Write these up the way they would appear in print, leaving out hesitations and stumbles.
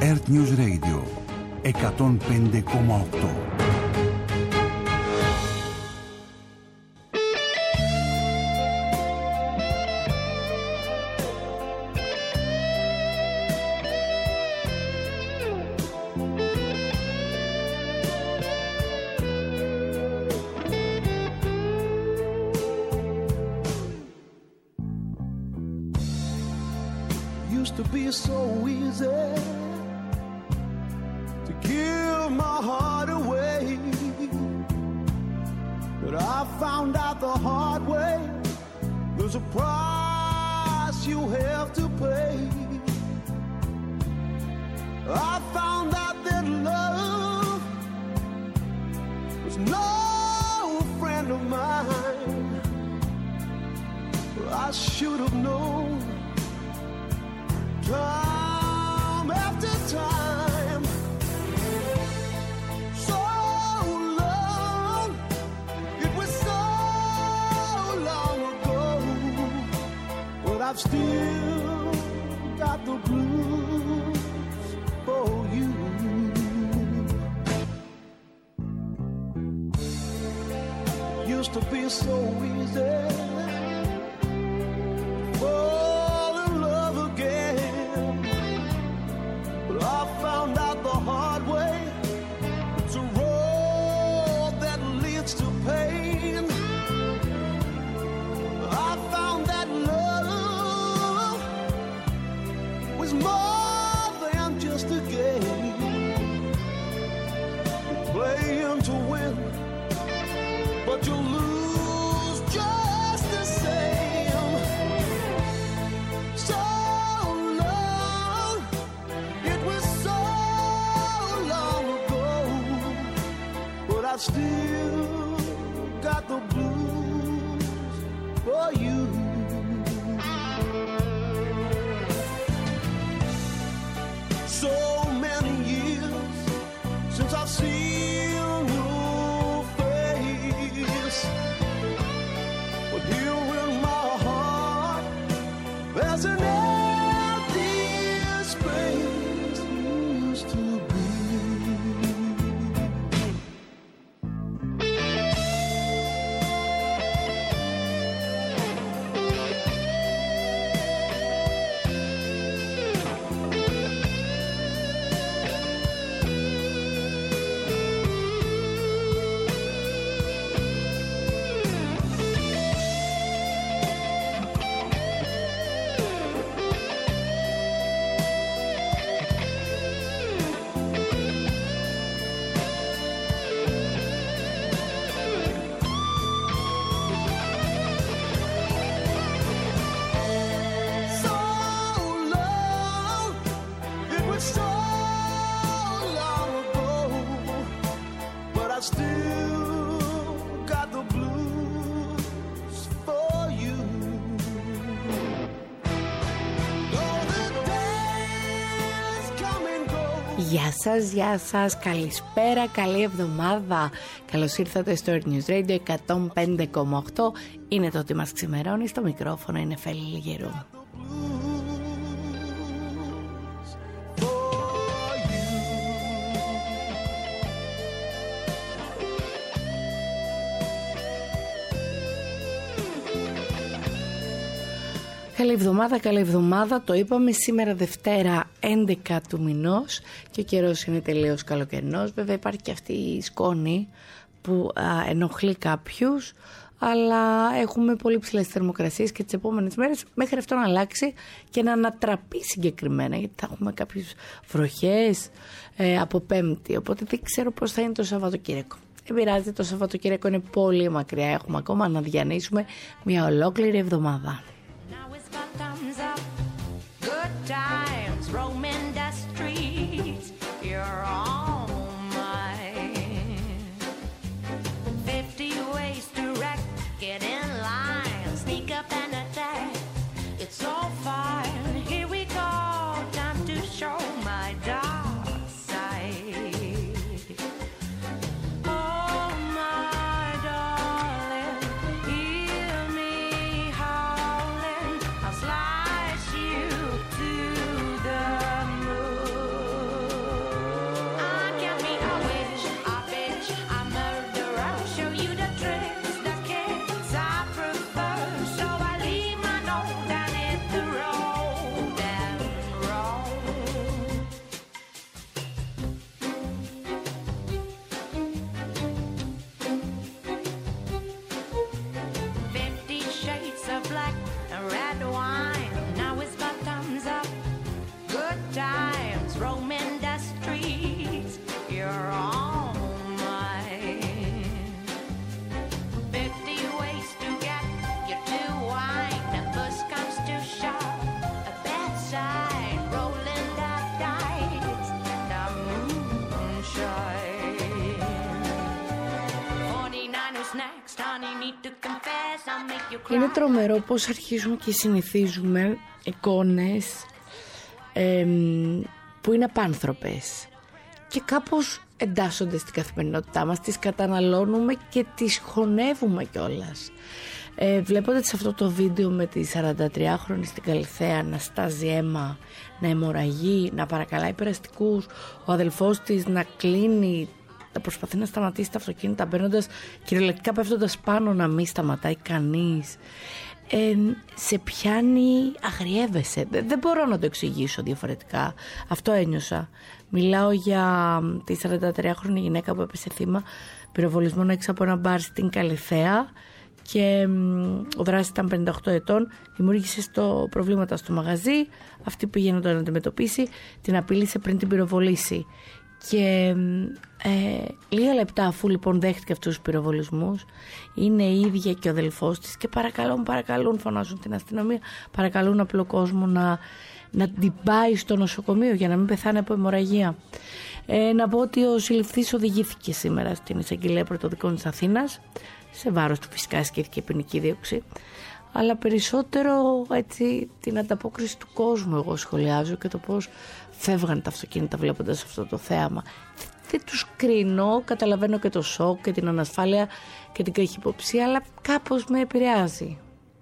Earth News Radio 105,8. Used to be so easy to give my heart away, but I found out the hard way there's a price you have to pay. I found out that love was no friend of mine. I should have known time after time. So long, it was so long ago, but I've still got the blues for you. Used to be so easy fall in love again, but I found out the hard way it's a road that leads to pain. I found that love was more than just a game. You play him to win, but you lose just the same. So long, it was so long ago, but I've still got the blues for you. So many years since I've seen your face, but here in my heart there's an empty space used to be. Γεια σας, καλησπέρα, καλή εβδομάδα. Καλώς ήρθατε στο Earth News Radio 105,8. Είναι το ότι μας ξημερώνει, στο μικρόφωνο είναι Φέλη Λιγερού. Καλή εβδομάδα, το είπαμε, σήμερα Δευτέρα 11 του μηνός και ο καιρός είναι τελείως καλοκαιρινός. Βέβαια υπάρχει και αυτή η σκόνη που ενοχλεί κάποιους, αλλά έχουμε πολύ ψηλές θερμοκρασίες και τις επόμενες μέρες μέχρι αυτό να αλλάξει και να ανατραπεί συγκεκριμένα, γιατί θα έχουμε κάποιες βροχές από Πέμπτη, οπότε δεν ξέρω πώς θα είναι το Σαββατοκύριακο. Δεν πειράζει, το Σαββατοκύριακο είναι πολύ μακριά, έχουμε ακόμα να διανύσουμε μια ολόκληρη εβδομάδα. Times roaming the streets, you're on my 50 ways to wreck, get in line, sneak up and attack. It's so fine, here we go, time to show my dark side. Oh my darling, hear me howling, I'll slice you to Είναι τρομερό πώς αρχίζουμε και συνηθίζουμε εικόνες που είναι απάνθρωπες και κάπως εντάσσονται στην καθημερινότητά μας, τις καταναλώνουμε και τις χωνεύουμε κιόλας. Βλέποντας αυτό το βίντεο με τη 43χρονη στην Καλιθέα να στάζει αίμα, να αιμορραγεί, να παρακαλάει περαστικούς, ο αδελφός της να κλείνει, να προσπαθεί να σταματήσει τα αυτοκίνητα μπαίνοντας, κυριολεκτικά πέφτοντας πάνω, να μην σταματάει κανείς, σε πιάνει, αγριεύεσαι. Δεν μπορώ να το εξηγήσω διαφορετικά. Αυτό ένιωσα. Μιλάω για τη 43χρονη γυναίκα που έπεσε θύμα πυροβολισμών έξω από ένα μπαρ στην Καλιθέα και ο δράστης ήταν 58 ετών, δημιούργησε προβλήματα στο μαγαζί, αυτή πήγε να τον αντιμετωπίσει, την απείλησε πριν την πυροβολήσει και λίγα λεπτά αφού λοιπόν δέχτηκε αυτούς τους πυροβολισμούς, είναι η ίδια και ο αδελφός της και παρακαλούν, φωνάζουν την αστυνομία, παρακαλούν απλό κόσμο να την πάει στο νοσοκομείο για να μην πεθάνει από αιμορραγία. Να πω ότι ο συλληφθής οδηγήθηκε σήμερα στην εισαγγελία πρωτοδικών της Αθήνας, σε βάρος του φυσικά ασκήθηκε ποινική δίωξη, αλλά περισσότερο έτσι την ανταπόκριση του κόσμου εγώ σχολιάζω και το πώς φεύγαν τα αυτοκίνητα βλέποντας αυτό το θέαμα. Δεν τους κρίνω, καταλαβαίνω και το σοκ και την ανασφάλεια και την καχυποψία, αλλά κάπως με επηρεάζει.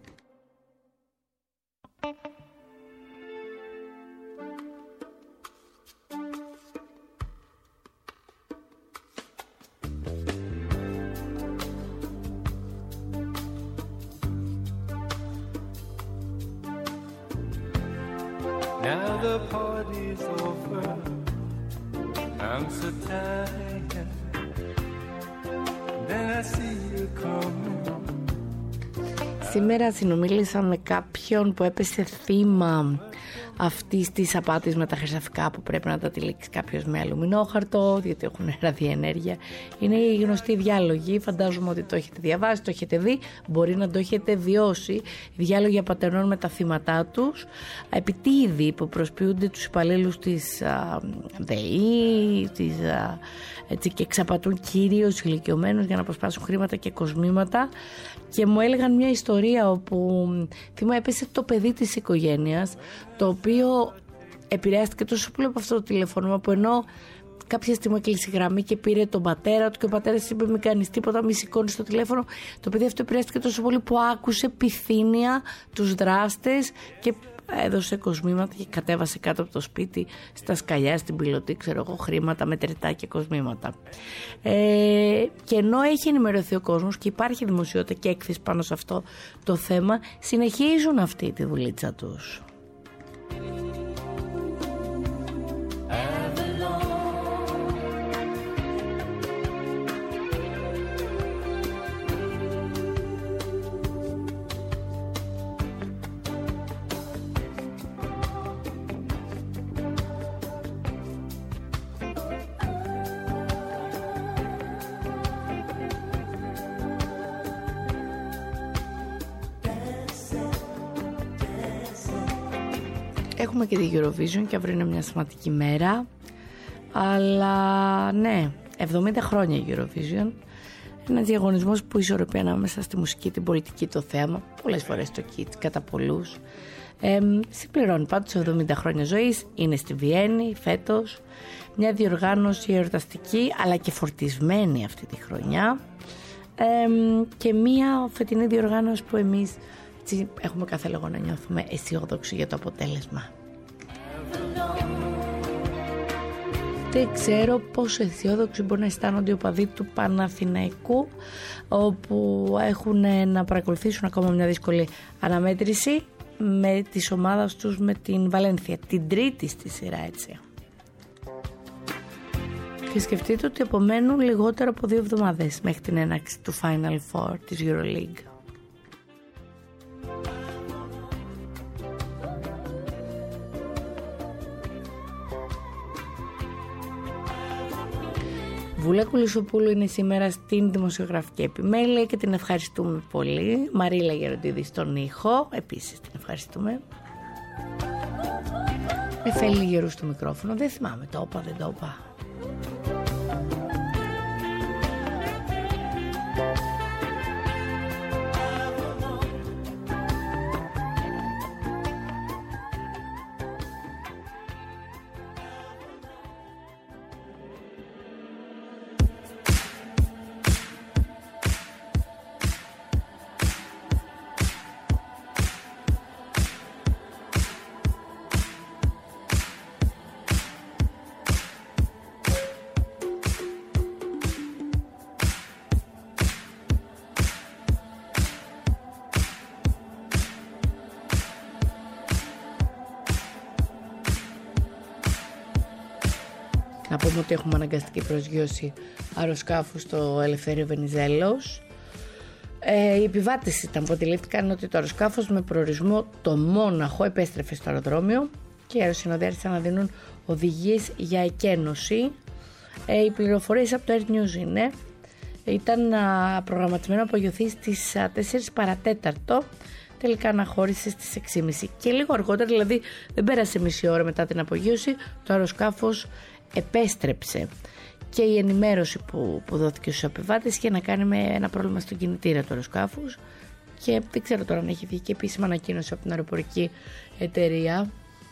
Now the party's over, I'm so tired, then I see you coming. Σήμερα συνομίλησα με κάποιον που έπεσε θύμα αυτής της απάτης με τα χρυσαφικά που πρέπει να τα τυλίξει κάποιος με αλουμινόχαρτο, διότι έχουν ραδιενέργεια. Είναι οι γνωστοί διάλογοι, φαντάζομαι ότι το έχετε διαβάσει, το έχετε δει, μπορεί να το έχετε βιώσει. Οι διάλογοι απατενών με τα θύματά τους, επιτίδιοι που προσποιούνται τους υπαλλήλους της ΔΕΗ, έτσι, και εξαπατούν κυρίως ηλικιωμένους για να προσπάσουν χρήματα και κοσμήματα. Και μου έλεγαν μια ιστορία όπου θύμα έπεσε το παιδί της οικογένειας, το οποίο επηρεάστηκε τόσο πολύ από αυτό το τηλεφώνημα που ενώ κάποια στιγμή έκλεισε η γραμμή και πήρε τον πατέρα του και ο πατέρας της είπε μην κάνεις τίποτα, μη σηκώνεις το τηλέφωνο, το παιδί αυτό επηρεάστηκε τόσο πολύ που άκουσε πυθύνια τους δράστες και έδωσε κοσμήματα και κατέβασε κάτω από το σπίτι στα σκαλιά, στην πιλωτή, ξέρω εγώ, χρήματα, μετρητά και κοσμήματα. Και ενώ έχει ενημερωθεί ο κόσμος και υπάρχει δημοσιότητα και έκθεση πάνω σε αυτό το θέμα, συνεχίζουν αυτή τη δουλίτσα τους. Έχουμε και τη Eurovision και αύριο είναι μια σημαντική μέρα, αλλά ναι, 70 χρόνια η Eurovision, ένας διαγωνισμός που ισορροπεί ανάμεσα στη μουσική, την πολιτική, το θέαμα, πολλές φορές το kitsch κατά πολλούς. Συμπληρώνει πάντως 70 χρόνια ζωής, είναι στη Βιέννη φέτος, μια διοργάνωση εορταστική αλλά και φορτισμένη αυτή τη χρονιά, και μια φετινή διοργάνωση που εμείς έτσι έχουμε κάθε λόγο να νιώθουμε αισιόδοξοι για το αποτέλεσμα. Δεν ξέρω πόσο αισιόδοξοι μπορεί να αισθάνονται οι οπαδοί του Παναθηναϊκού, όπου έχουν να παρακολουθήσουν ακόμα μια δύσκολη αναμέτρηση με τις ομάδες τους με την Βαλένθια, την τρίτη στη σειρά, έτσι. Και σκεφτείτε ότι απομένουν λιγότερο από 2 εβδομάδες μέχρι την έναρξη του Final Four της EuroLeague. Βούλα Κουλισοπούλου είναι σήμερα στην δημοσιογραφική επιμέλεια και την ευχαριστούμε πολύ. Μαρίλα Γεροντίδη στον ήχο, επίσης την ευχαριστούμε. Εφέλη Γερού στο μικρόφωνο, δεν θυμάμαι, το είπα, δεν το είπα. Να πούμε ότι έχουμε αναγκαστική προσγείωση αεροσκάφου στο Ελευθέριο Βενιζέλος. Οι επιβάτες ήταν που αντιλήφθηκαν ότι το αεροσκάφος με προορισμό το Μόναχο επέστρεφε στο αεροδρόμιο και οι αεροσυνοδοί άρχισαν να δίνουν οδηγίες για εκένωση. Οι πληροφορίες από το Air News είναι ήταν προγραμματισμένο να απογειωθεί στις 4 παρατέταρτο, τελικά αναχώρησε στις 6.30 και λίγο αργότερα, δηλαδή δεν πέρασε μισή ώρα μετά την απογείωση, το αεροσκάφος επέστρεψε. Και η ενημέρωση που δόθηκε στους επιβάτες είχε να κάνει με ένα πρόβλημα στον κινητήρα του αεροσκάφους και δεν ξέρω τώρα αν έχει βγει και επίσημα ανακοίνωση από την αεροπορική εταιρεία.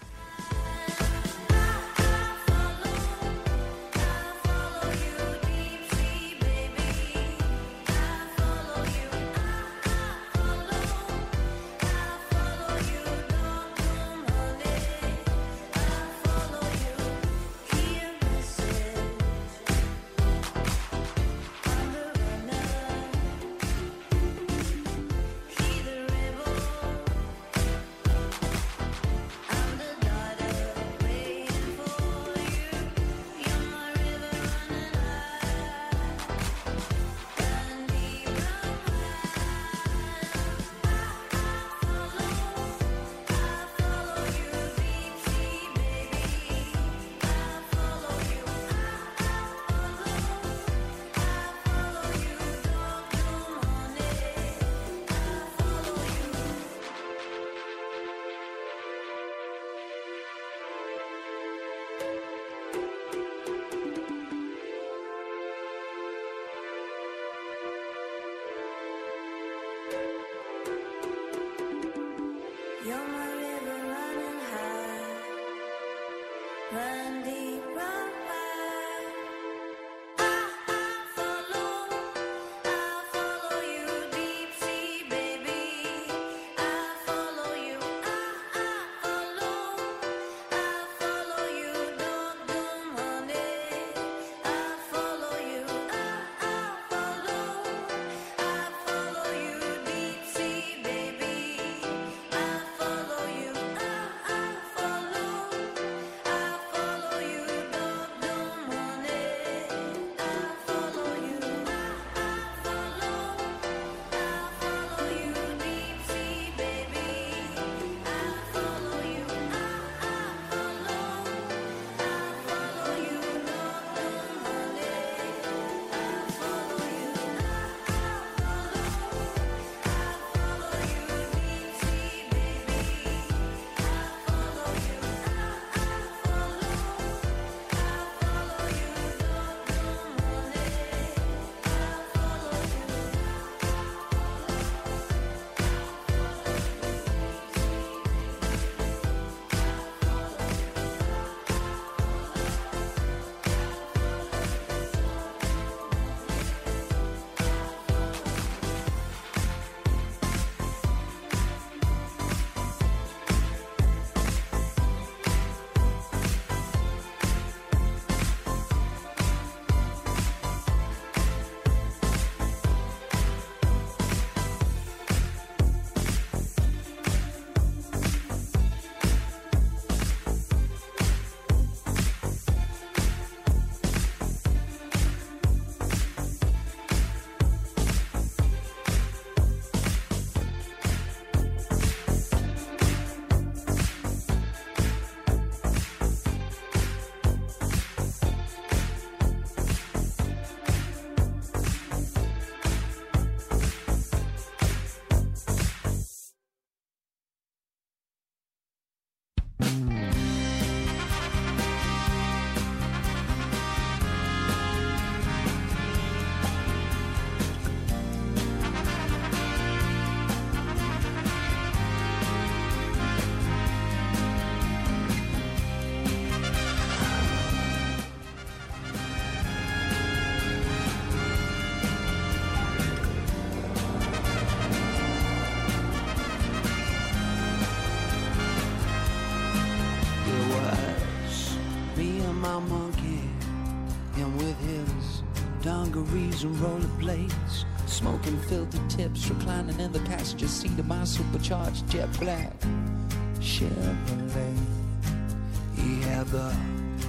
dungarees and rollerblades, smoking filthy tips, reclining in the passenger seat of my supercharged jet black Chevrolet. He had the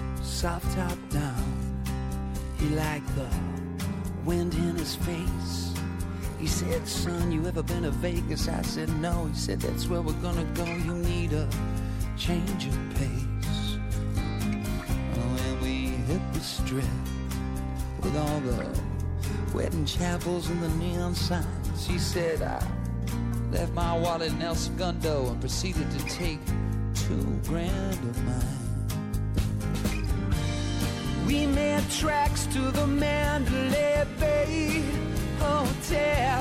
soft top down. He liked the wind in his face. He said, son, you ever been to Vegas? I said, no. He said, that's where we're gonna go. You need a change of pace. When we hit the strip with all the wedding chapels and the neon signs, he said, I left my wallet in El Segundo and proceeded to take $2,000 of mine. We made tracks to the Mandalay Bay Hotel.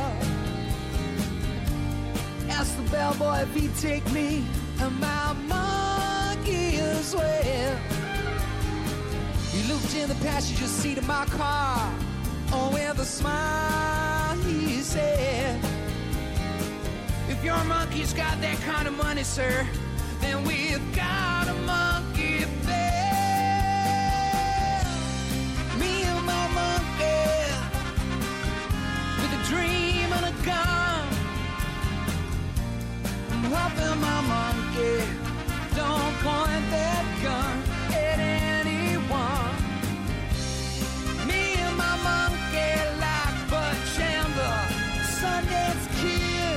Asked the bellboy if he'd take me and my monkey as well. He looked in the passenger seat of my car. Oh, with a smile he said, if your monkey's got that kind of money, sir, then we've got a monkey there. Me and my monkey, with a dream and a gun. I'm hoping my monkey don't point that gun at anyone. Me and my monkey like Bud Chandler, Sundance Kid,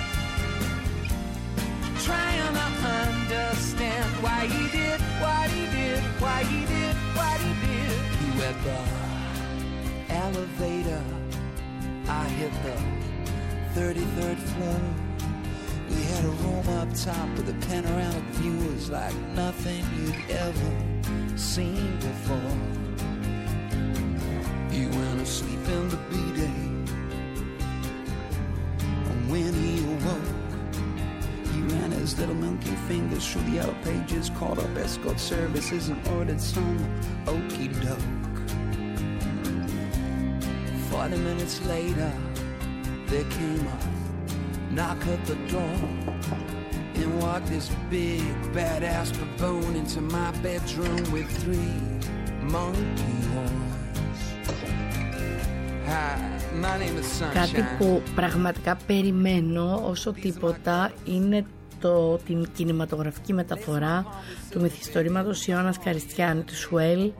trying to understand why he did, what he did, why he did, what he did. He went the elevator, I hit the 33rd floor. We had a room up top with a panoramic view. It was like nothing you'd ever seen before. He went to sleep in the B-Day, and when he awoke, he ran his little monkey fingers through the yellow pages, called up escort services and ordered some okey-doke. 40 minutes later, there came a knock at the door, and walked this big badass baboon into my bedroom with 3 monkey horns. Hi, my name is Sunshine. Κάτι που πραγματικά περιμένω όσο τίποτα είναι την κινηματογραφική μεταφορά του μυθιστορήματος Ιωάννας Καριστιάνη του Σουέλ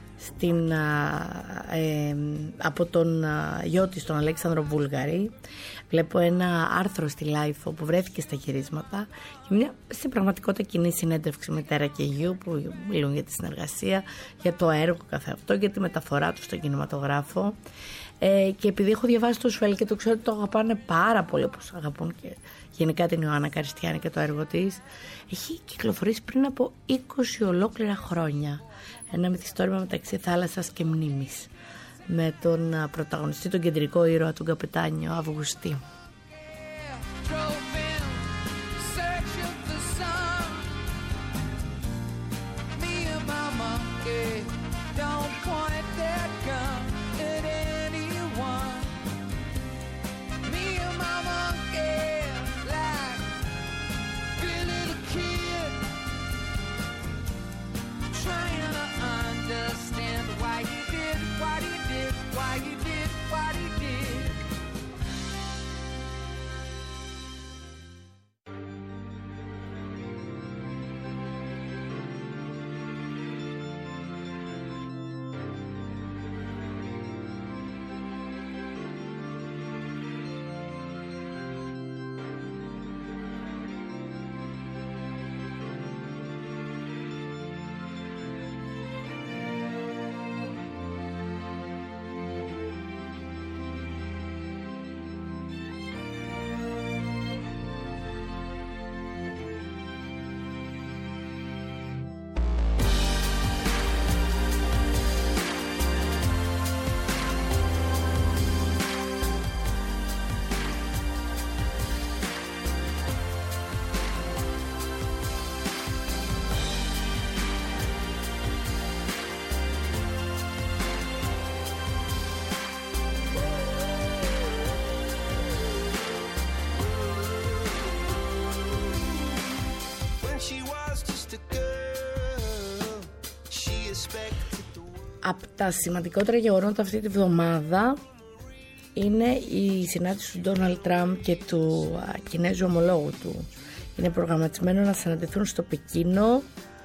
από τον γιο της, τον Αλέξανδρο Βούλγαρη. Βλέπω ένα άρθρο στη Λάιφο που βρέθηκε στα γυρίσματα και μια στην πραγματικότητα κοινή συνέντευξη μητέρα και γιου που μιλούν για τη συνεργασία, για το έργο καθε αυτό, για τη μεταφορά του στον κινηματογράφο. Και επειδή έχω διαβάσει το Σουέλ και το ξέρω ότι το αγαπάνε πάρα πολύ, όπως αγαπούν και γενικά την Ιωάννα Καριστιάνη και το έργο της, έχει κυκλοφορήσει πριν από 20 ολόκληρα χρόνια ένα μυθιστόρημα μεταξύ θάλασσας και μνήμης, με τον πρωταγωνιστή, τον κεντρικό ήρωα, τον καπετάνιο Αυγουστή. Από τα σημαντικότερα γεγονότα αυτή τη βδομάδα είναι η συνάντηση του Ντόναλντ Τραμπ και του Κινέζου ομολόγου του. Είναι προγραμματισμένο να συναντηθούν στο Πεκίνο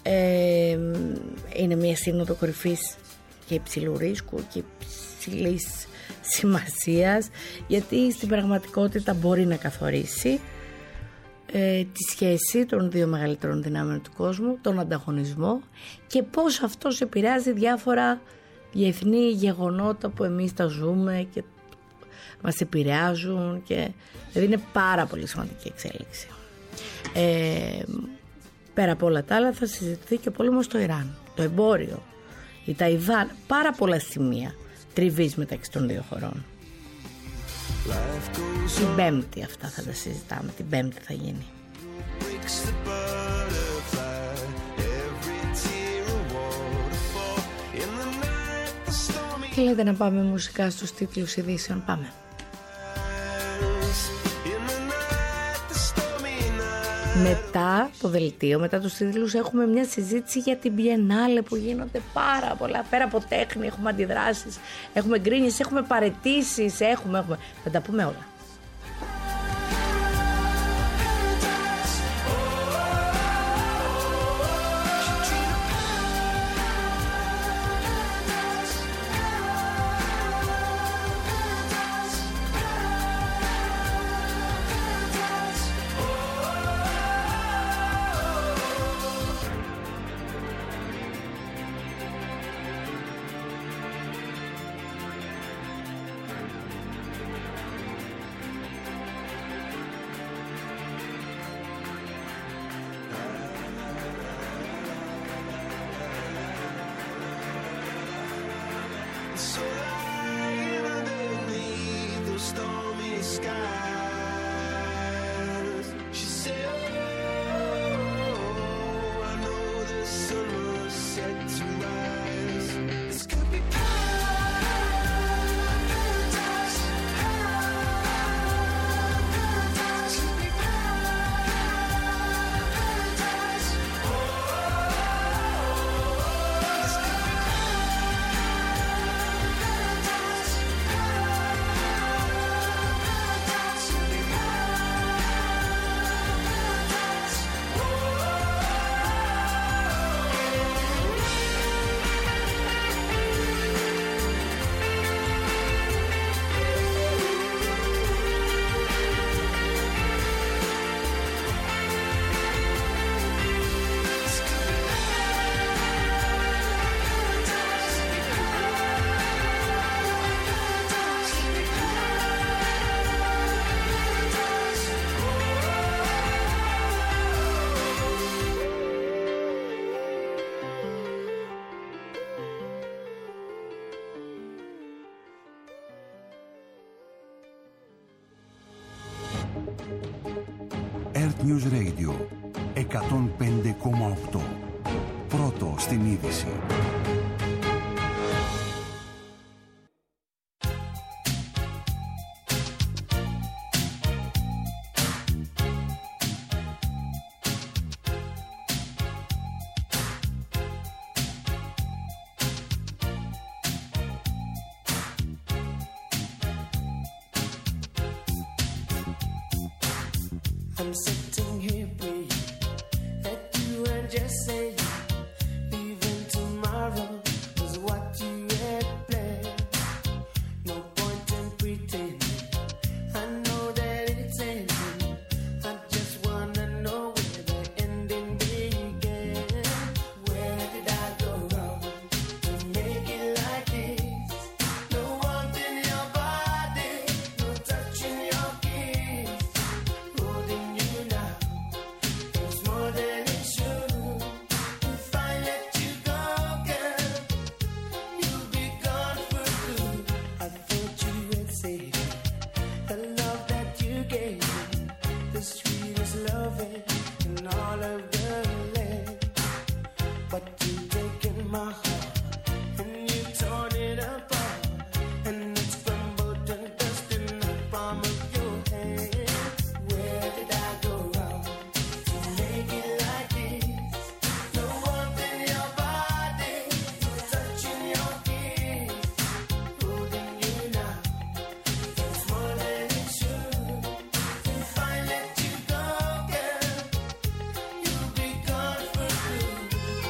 Είναι μια σύνοδο κορυφής και υψηλού ρίσκου και υψηλής σημασίας, γιατί στην πραγματικότητα μπορεί να καθορίσει τη σχέση των δύο μεγαλύτερων δυνάμεων του κόσμου, τον ανταγωνισμό και πώς αυτός επηρεάζει διάφορα διεθνή γεγονότα που εμείς τα ζούμε και μας επηρεάζουν, και δηλαδή είναι πάρα πολύ σημαντική εξέλιξη. Πέρα από όλα τα άλλα θα συζητηθεί και ο πόλεμος στο Ιράν, το εμπόριο, η Ταϊβάν, πάρα πολλά σημεία τριβής μεταξύ των δύο χωρών. Την Πέμπτη αυτά θα τα συζητάμε, την Πέμπτη θα γίνει. Τι λέτε να πάμε μουσικά στους τίτλους ειδήσεων? Πάμε. Μετά το δελτίο, μετά τους τίτλους, έχουμε μια συζήτηση για την Biennale που γίνονται πάρα πολλά. Πέρα από τέχνη έχουμε αντιδράσεις, έχουμε γκρίνιες, έχουμε παραιτήσεις, έχουμε. Θα τα πούμε όλα. Earth News Radio 105,8. Πρώτο στην είδηση. I'm sitting here praying that you and just say even tomorrow is what you had planned. No point in pretending. I know that it's ending. I just wanna know where the ending began. Where did I go wrong to make it like this? No warmth in your body, no touch in your kiss. Holding you now feels more than it should. If I let you go, girl, you'll be gone for good. I thought you had said the love that you gave me, the sweetest loving in all of the land. But you've taken my heart and you torn it apart, and it's crumbled to dust in the palm of your hand. Where did I go wrong to make it like this? No warmth in your body, no touch in your kiss. Holding you now feels more than it should. If I let you go, girl, you'll be gone for good.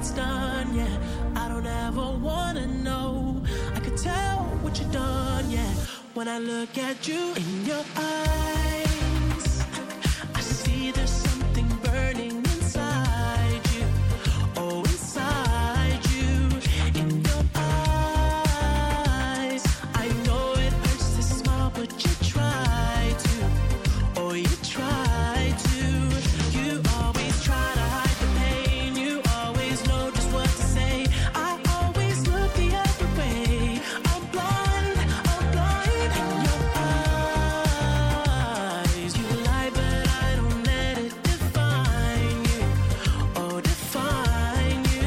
it's done, yeah. I don't ever wanna know. I could tell what you've done, yeah. When I look at you in your eyes, I see there's something burning inside you. Oh, inside you, in your eyes. I know it hurts to smile, but you try to. Oh, you try to. You always try to hide the pain. You always know just what to say. I always look the other way. I'm blind in your eyes. You lie, but I don't let it define you. Oh, define you.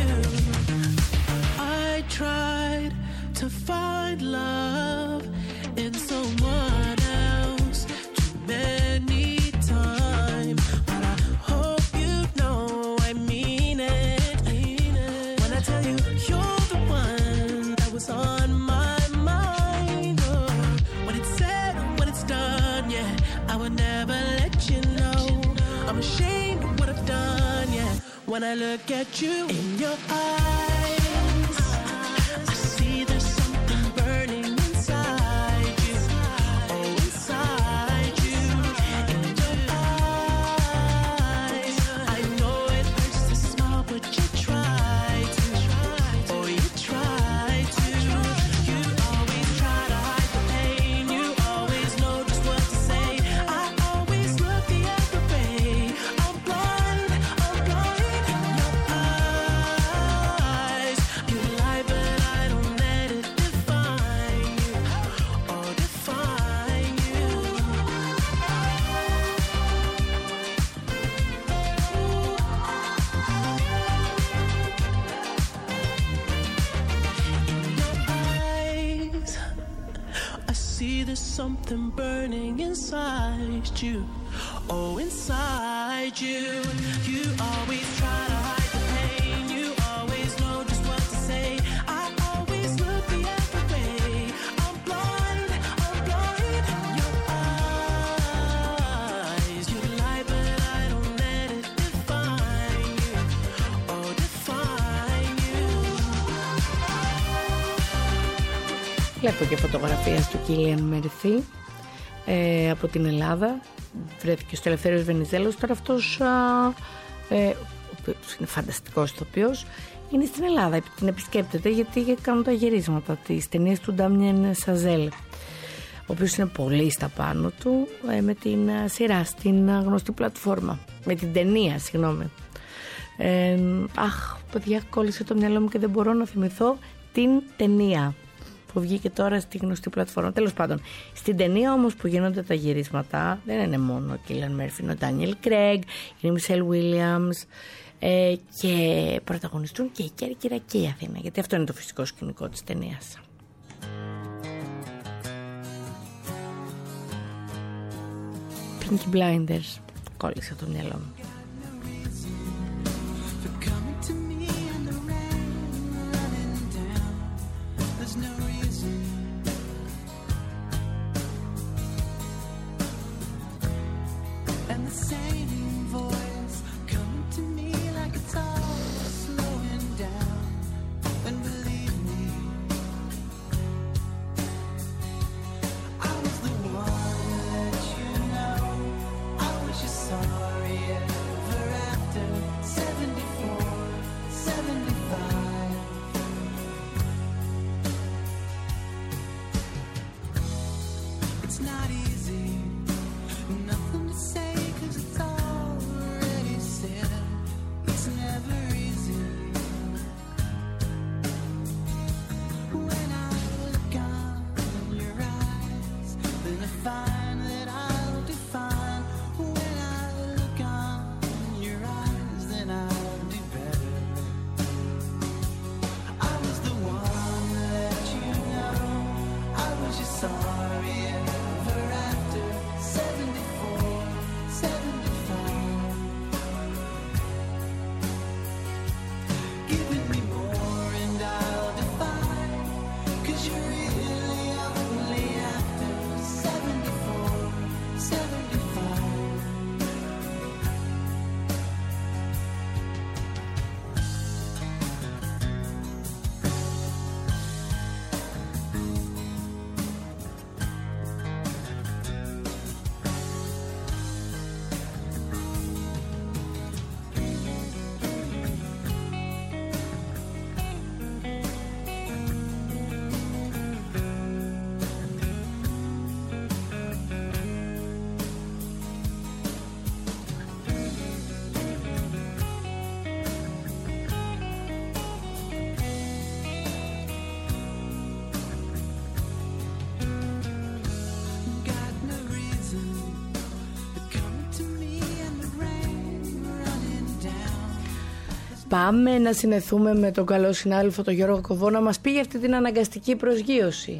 I tried to find love in someone else too many times, but I hope you know I mean it. When I tell you you're the one that was on my mind, oh, when it's said, when it's done, yeah, I would never let you know. I'm ashamed of what I've done, yeah. When I look at you in your eyes, I see there's something burning inside you. Oh, inside you, in your eyes. I know it hurts to smile, but you try to. Oh, you try to. You always try to hide the pain. You always know just what to say. I always look the other way. I'm blind in your eyes. You lie, but I don't let it define you. Oh, define you. In your eyes, I see there's something burning inside you. Oh, inside you. You always try to hide the pain. You always know just what to say. I always look the other way. I'm blind in your eyes. You lie, but I don't let it define you. Oh, define you. Βλέπω και φωτογραφίες του Κίλιαν Μέρφυ από την Ελλάδα. Βρέθηκε στο Ελευθέριος Βενιζέλος. Τώρα αυτός ο οποίος είναι φανταστικός ηθοποιός, είναι στην Ελλάδα, την επισκέπτεται γιατί κάνουν τα γυρίσματα της ταινίας του Ντάμιεν Σαζέλ, ο οποίος είναι πολύ στα πάνω του με την σειρά στην γνωστή πλατφόρμα, με την ταινία, συγγνώμη. Αχ, παιδιά, κόλλησε το μυαλό μου και δεν μπορώ να θυμηθώ την ταινία που βγήκε τώρα στη γνωστή πλατφόρμα. Τέλος πάντων, στην ταινία όμως που γίνονται τα γυρίσματα δεν είναι μόνο ο Κίλιαν Μέρφυ, είναι ο Ντάνιελ Κρέγκ, είναι η Μισελ Βίλιαμς και πρωταγωνιστούν και η Κέρκυρα και η Αθήνα, γιατί αυτό είναι το φυσικό σκηνικό της ταινίας. Pinky Blinders, κόλλησε το μυαλό μου. Sorry, yeah. πάμε να συνεθούμε με τον καλό συνάδελφο τον Γιώργο Κοβό να μας πει για αυτή την αναγκαστική προσγείωση.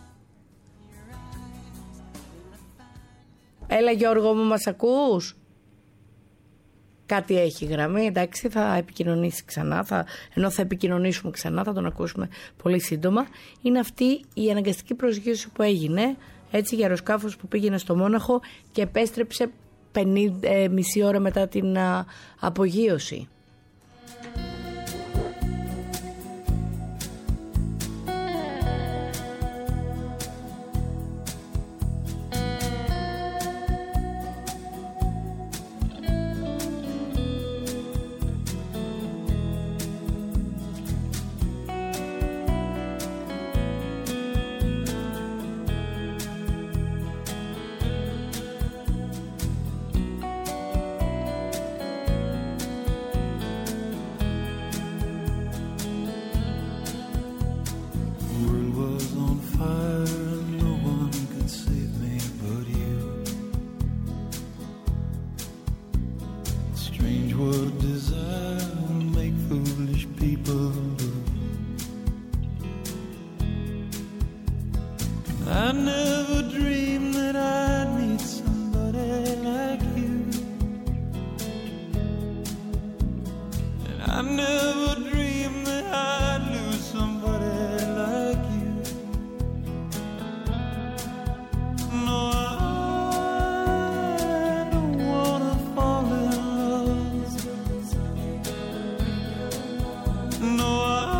Έλα Γιώργο μου, μας ακούς? Κάτι έχει γραμμή, εντάξει, θα επικοινωνήσει ξανά, ενώ θα επικοινωνήσουμε ξανά, θα τον ακούσουμε πολύ σύντομα. Είναι αυτή η αναγκαστική προσγείωση που έγινε, έτσι, για αεροσκάφος που πήγαινε στο Μόναχο και επέστρεψε μισή ώρα μετά την απογείωση. I never dreamed that I'd meet somebody like you, and I never dreamed that I'd lose somebody like you. No, I don't wanna fall in love. No,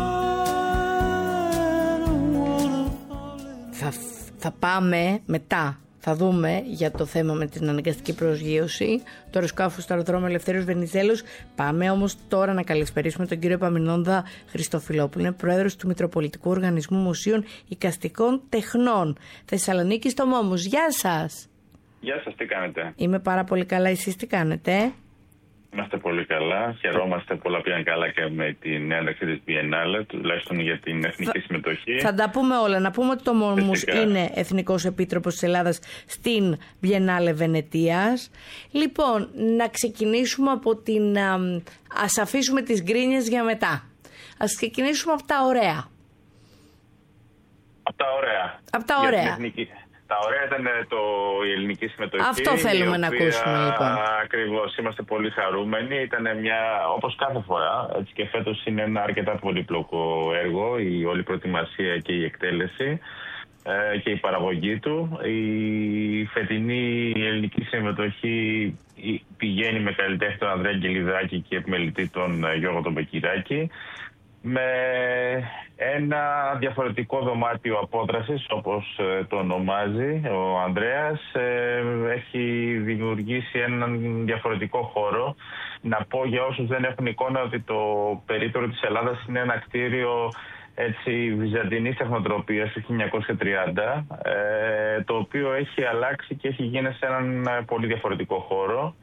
I don't wanna fall in love. Θα πάμε μετά, θα δούμε για το θέμα με την αναγκαστική προσγείωση, το αεροσκάφος στο αεροδρόμιο Ελευθέριος Βενιζέλος. Πάμε όμως τώρα να καλησπερίσουμε τον κύριο Επαμεινώνδα Χριστοφιλόπουλο, είναι πρόεδρος του Μητροπολιτικού Οργανισμού Μουσείων Εικαστικών Τεχνών Θεσσαλονίκης στο Μόμους. Γεια σας. Γεια σας, τι κάνετε? Είμαι πάρα πολύ καλά, εσείς τι κάνετε? Είμαστε πολύ καλά, χαιρόμαστε πολλά πήγαν καλά και με την ένταξη της Biennale, τουλάχιστον για την εθνική συμμετοχή. Θα τα πούμε όλα. Να πούμε ότι το Μόμους είναι Εθνικός Επίτροπος της Ελλάδας στην Biennale Βενετίας. Λοιπόν, να ξεκινήσουμε από την... Ας αφήσουμε τις γκρίνιες για μετά. Ας ξεκινήσουμε από τα ωραία. Από τα ωραία. Από τα ωραία. Τα ωραία ήταν η ελληνική συμμετοχή. Αυτό θέλουμε να ακούσουμε, λοιπόν. Ακριβώς, είμαστε πολύ χαρούμενοι. Ήταν όπως κάθε φορά, έτσι και φέτος είναι ένα αρκετά πολύπλοκο έργο, η όλη προετοιμασία και η εκτέλεση και η παραγωγή του. Η φετινή ελληνική συμμετοχή πηγαίνει με καλλιτέχνη τον Ανδρέα Αγγελιδάκη και επιμελητή τον Γιώργο τον Μπεκυράκη, με ένα διαφορετικό δωμάτιο απόδρασης, όπως το ονομάζει ο Ανδρέας. Έχει δημιουργήσει έναν διαφορετικό χώρο. Να πω για όσους δεν έχουν εικόνα ότι το περίπτερο της Ελλάδας είναι ένα κτίριο έτσι βυζαντινής τεχνοτροπίας του 1930, το οποίο έχει αλλάξει και έχει γίνει σε έναν πολύ διαφορετικό χώρο.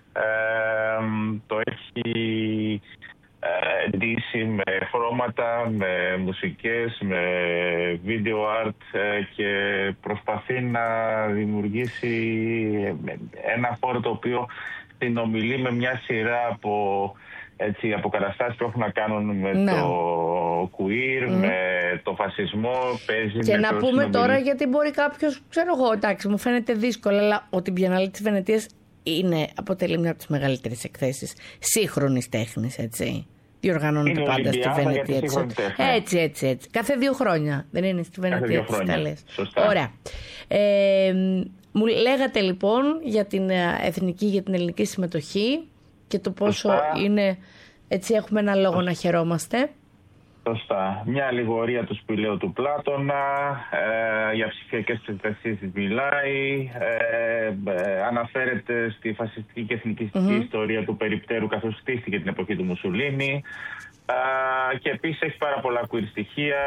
Το έχει ντύσει με χρώματα, με μουσικές, με video art και προσπαθεί να δημιουργήσει ένα χώρο το οποίο συνομιλεί με μια σειρά από καταστάσεις που έχουν να κάνουν με το queer, με το φασισμό. Παίζει και να πούμε τώρα, γιατί μπορεί κάποιος, ξέρω εγώ, εντάξει, μου φαίνεται δύσκολο, αλλά ότι η Biennale της Βενετίας αποτελεί μια από τις μεγαλύτερες εκθέσεις σύγχρονης τέχνης, έτσι. Διοργανώνεται πάντα στη Βενετία. Έτσι. Κάθε 2 χρόνια. Δεν είναι στη Βενετία της Ιταλίας. Ωραία. Μου λέγατε λοιπόν για την εθνική, για την ελληνική συμμετοχή και το πόσο είναι, έτσι έχουμε ένα λόγο να χαιρόμαστε. Σωστά. Μια αλληγορία του σπηλαίου του Πλάτωνα, για ψηφιακές εξετασίες της μιλάει, αναφέρεται στη φασιστική και εθνικιστική ιστορία του περιπτέρου καθώς στήθηκε την εποχή του Μουσουλίνη, και επίσης έχει πάρα πολλά queer στοιχεία.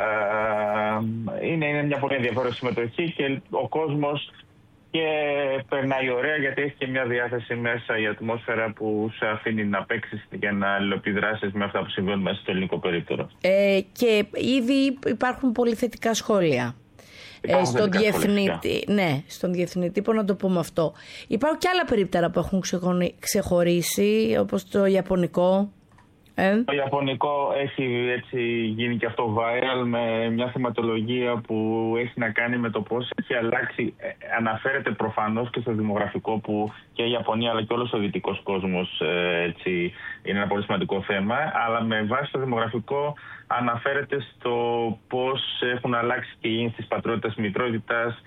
Είναι μια πολύ ενδιαφέρουσα συμμετοχή και ο κόσμος και περνάει ωραία, γιατί έχει και μια διάθεση μέσα, η ατμόσφαιρα που σε αφήνει να παίξεις και να αλληλοεπιδράσεις με αυτά που συμβαίνουν μέσα στο ελληνικό περίπτερο. Και ήδη υπάρχουν πολύ θετικά σχόλια. Στον διευθυντή, στον διευθυντή, πώς να το πούμε αυτό. Υπάρχουν και άλλα περίπτερα που έχουν ξεχωρίσει, όπως το Ιαπωνικό, Το ιαπωνικό έχει έτσι γίνει και αυτό viral με μια θεματολογία που έχει να κάνει με το πώς έχει αλλάξει. Αναφέρεται προφανώς και στο δημογραφικό που και η Ιαπωνία αλλά και όλος ο δυτικός κόσμος έτσι, είναι ένα πολύ σημαντικό θέμα. Αλλά με βάση το δημογραφικό αναφέρεται στο πώς έχουν αλλάξει και γίνει στις πατρότητας μητρότητας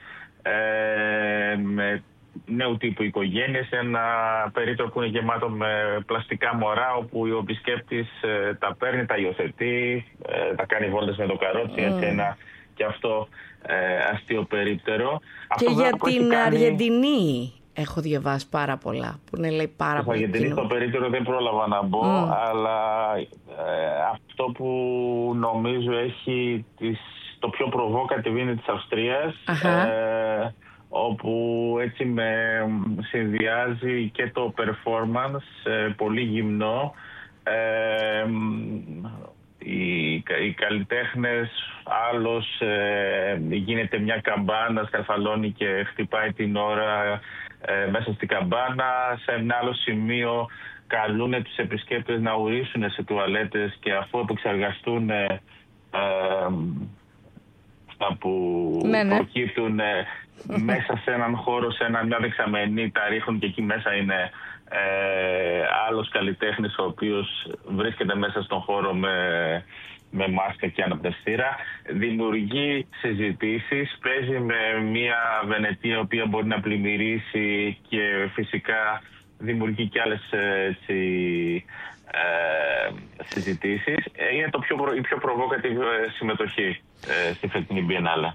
με νέου τύπου οικογένειες, ένα περίπτωμα που είναι γεμάτο με πλαστικά μωρά, όπου ο επισκέπτης τα παίρνει, τα υιοθετεί, τα κάνει βόλτες με το καρότσι, έτσι ένα και αυτό αστείο περίπτερο. Και για την Αργεντινή έχω διαβάσει πάρα πολλά, που είναι λέει πάρα πολύ κοινό. Για το περίπτερο δεν πρόλαβα να μπω, αλλά αυτό που νομίζω έχει το πιο provocative είναι της Αυστρίας, όπου έτσι συνδυάζει και το performance πολύ γυμνό. Οι καλλιτέχνες, άλλος γίνεται μια καμπάνα, σκαρφαλώνει και χτυπάει την ώρα μέσα στην καμπάνα. Σε ένα άλλο σημείο καλούν τους επισκέπτες να ουρήσουν σε τουαλέτες και αφού επεξεργαστούν αυτά που προκύπτουν μέσα σε έναν χώρο, σε μια δεξαμενή, τα ρίχνουν και εκεί μέσα είναι άλλος καλλιτέχνης ο οποίος βρίσκεται μέσα στον χώρο με μάσκα και αναπνευστήρα. Δημιουργεί συζητήσεις, παίζει με μια Βενετία η οποία μπορεί να πλημμυρίσει και φυσικά δημιουργεί και άλλες συζητήσεις. Είναι η πιο provocative συμμετοχή στη φετινή Biennale.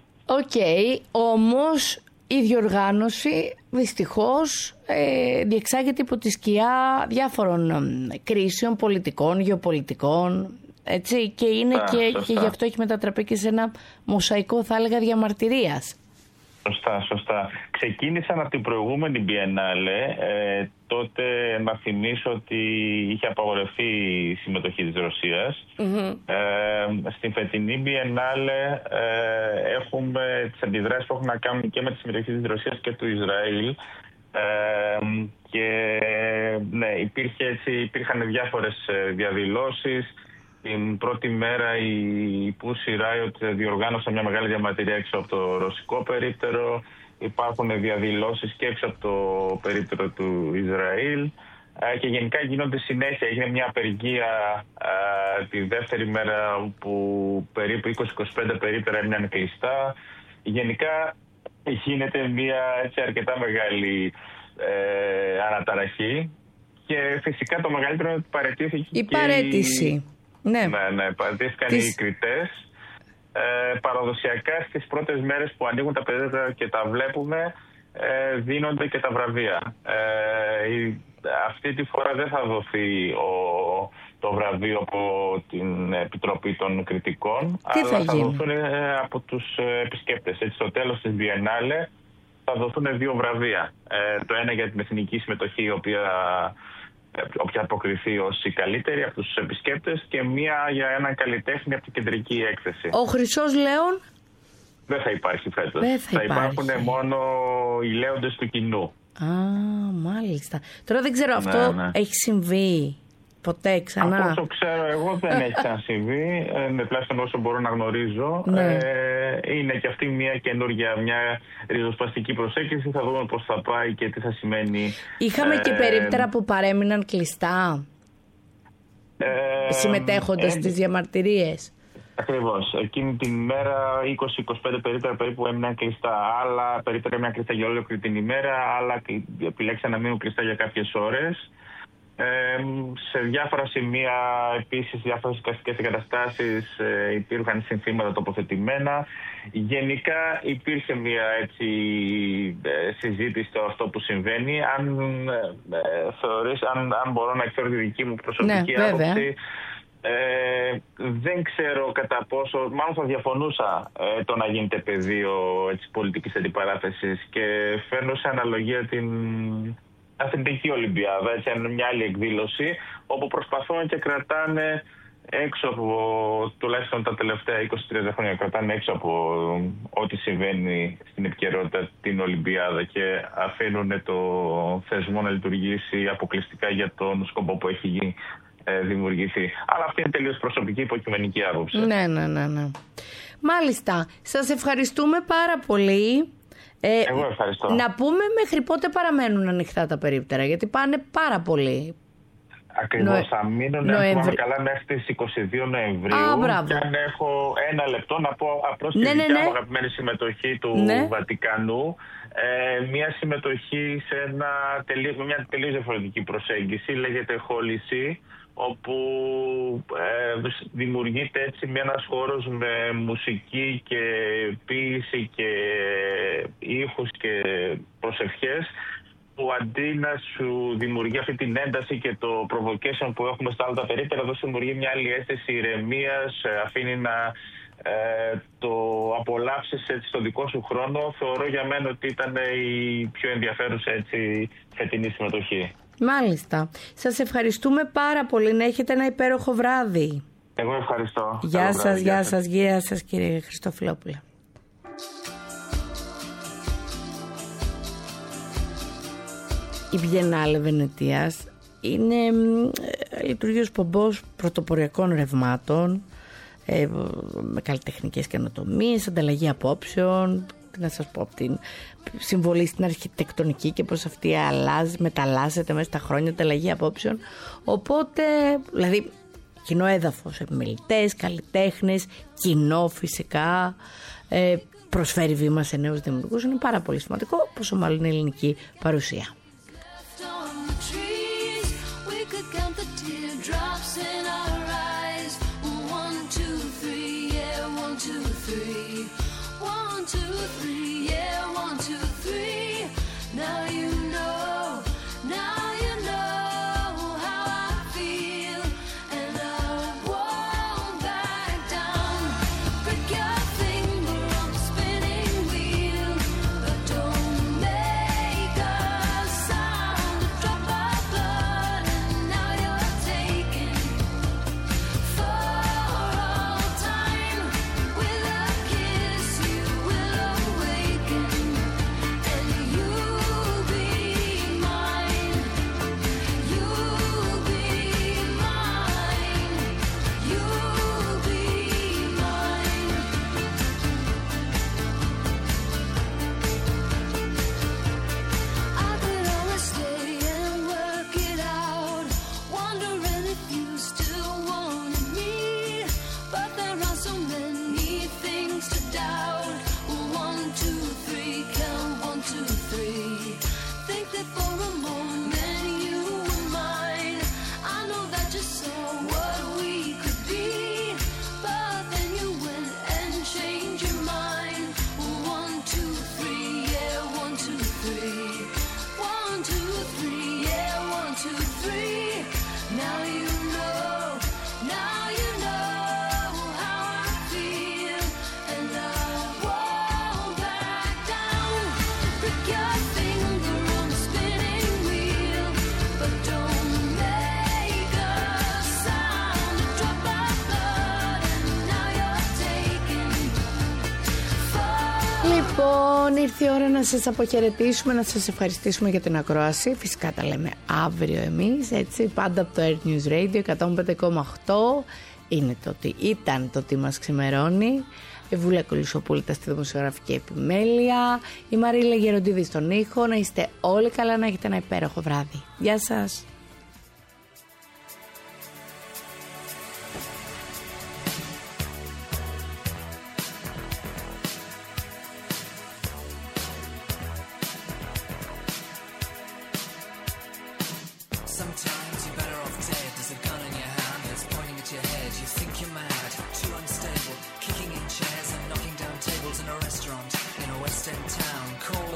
Όμως η διοργάνωση δυστυχώς διεξάγεται υπό τη σκιά διάφορων κρίσεων πολιτικών, γεωπολιτικών, έτσι, και είναι και γι' αυτό έχει μετατραπεί και σε ένα μοσαϊκό, θα έλεγα, διαμαρτυρίας. Σωστά. Ξεκίνησαν από την προηγούμενη Biennale. Τότε να θυμίσω ότι είχε απαγορευτεί η συμμετοχή της Ρωσίας. Στην φετινή Biennale έχουμε τις αντιδράσεις που έχουν να κάνουν και με τη συμμετοχή της Ρωσίας και του Ισραήλ. Και ναι, υπήρχαν διάφορες διαδηλώσεις. Την πρώτη μέρα η Pussy Riot διοργάνωσαν μια μεγάλη διαμαρτυρία έξω από το ρωσικό περίπτερο. Υπάρχουν διαδηλώσεις και έξω από το περίπτερο του Ισραήλ. Και γενικά γίνονται συνέχεια. Έγινε μια απεργία τη δεύτερη μέρα που περίπου 20-25 περίπτερα έμειναν κλειστά. Γενικά γίνεται μια έτσι αρκετά μεγάλη αναταραχή. Και φυσικά το μεγαλύτερο είναι ότι παραιτήθηκε η παραίτηση. Ναι, παρατήθηκαν οι κριτές. Παραδοσιακά στις πρώτες μέρες που ανοίγουν τα παιδεία και τα βλέπουμε δίνονται και τα βραβεία. Αυτή τη φορά δεν θα δοθεί το βραβείο από την Επιτροπή των Κριτικών, αλλά θα δοθούν από τους επισκέπτες. Έτσι, στο τέλος της Biennale θα δοθούν 2 βραβεία. Το ένα για την εθνική συμμετοχή, η οποία αποκριθεί ως η καλύτερη από τους επισκέπτες, και μία για έναν καλλιτέχνη από την κεντρική έκθεση. Ο Χρυσός Λέων δεν θα υπάρχει φέτος. Θα υπάρχουν μόνο οι λέοντες του κοινού. Μάλιστα. Τώρα δεν ξέρω, αυτό έχει συμβεί ποτέ ξανά? Από όσο ξέρω εγώ δεν έχει ξανασυμβεί, τουλάχιστον όσο μπορώ να γνωρίζω. Είναι και αυτή μια καινούργια, μια ριζοσπαστική προσέγγιση. Θα δούμε πώς θα πάει και τι θα σημαίνει. Είχαμε και περίπτερα που παρέμειναν κλειστά συμμετέχοντας στις διαμαρτυρίες. Ακριβώς. Εκείνη την ημέρα 20-25 περίπτερα περίπου έμειναν κλειστά. Άλλα περίπτερα έμειναν κλειστά για ολόκληρη την ημέρα, άλλα επιλέξαν να μείνουν κλειστά για κάποιες ώρες. Σε διάφορα σημεία επίσης, διάφορες εικαστικές εγκαταστάσεις υπήρχαν συνθήματα τοποθετημένα. Γενικά υπήρχε μια έτσι συζήτηση στο αυτό που συμβαίνει. Αν μπορώ να εκφέρω τη δική μου προσωπική άποψη, δεν ξέρω κατά πόσο, μάλλον θα διαφωνούσα το να γίνεται πεδίο πολιτικής αντιπαράθεσης, και φέρνω σε αναλογία την Αθλητική Ολυμπιάδα, έτσι, μια άλλη εκδήλωση, όπου προσπαθούν και κρατάνε έξω από, τουλάχιστον τα τελευταία 23 χρόνια, κρατάνε έξω από ό,τι συμβαίνει στην επικαιρότητα την Ολυμπιάδα και αφήνουν το θεσμό να λειτουργήσει αποκλειστικά για τον σκοπό που έχει γίνει. δημιουργηθεί. Αλλά αυτή είναι τελείως προσωπική υποκειμενική άποψη. Ναι. Μάλιστα. Σας ευχαριστούμε πάρα πολύ. Εγώ ευχαριστώ. Να πούμε μέχρι πότε παραμένουν ανοιχτά τα περίπτερα, γιατί πάνε πάρα πολύ. Ακριβώς, θα μείνουν καλά μέχρι τις 22 Νοεμβρίου. Και αν έχω ένα λεπτό να πω απλώς τη δικιά μου αγαπημένη συμμετοχή του Βατικανού. Μια συμμετοχή σε μια τελείως διαφορετική προσέγγιση, λέγεται Χόληση, όπου δημιουργείται έτσι ένας χώρος με μουσική και ποίηση και ήχους και προσευχές, που αντί να σου δημιουργεί αυτή την ένταση και το provocation που έχουμε στα άλλα τα περίπτερα, εδώ σου δημιουργεί μια άλλη αίσθηση ηρεμίας, αφήνει να το απολαύσεις έτσι στο δικό σου χρόνο. Θεωρώ για μένα ότι ήταν η πιο ενδιαφέρουσα έτσι φετινή συμμετοχή. Μάλιστα. Σας ευχαριστούμε πάρα πολύ. Να έχετε ένα υπέροχο βράδυ. Εγώ ευχαριστώ. Γεια σας κύριε Χριστοφυλόπουλε. Η Βιενάλε Βενετίας λειτουργεί ως πομπός πρωτοποριακών ρευμάτων, με καλλιτεχνικές καινοτομίες, ανταλλαγή απόψεων, να σας πω, την συμβολή στην αρχιτεκτονική και πως αυτή μεταλλάσσεται μέσα στα χρόνια, ανταλλαγή απόψεων. Οπότε, δηλαδή, κοινό έδαφος, επιμελητές, καλλιτέχνες, κοινό φυσικά, προσφέρει βήμα σε νέους δημιουργούς. Είναι πάρα πολύ σημαντικό, πόσο μάλλον είναι ελληνική παρουσία. Λοιπόν, ήρθε η ώρα να σας αποχαιρετήσουμε, να σας ευχαριστήσουμε για την ακρόαση. Φυσικά τα λέμε αύριο εμείς, έτσι, πάντα από το Earth News Radio 105,8. Ήταν το τι μας ξημερώνει. Η Βούλα Κολυσοπούλητα στη δημοσιογραφική επιμέλεια. Η Μαρίλα Γεροντίδη στον ήχο. Να είστε όλοι καλά, να έχετε ένα υπέροχο βράδυ. Γεια σας. Too unstable, kicking in chairs and knocking down tables in a restaurant in a West End town. Call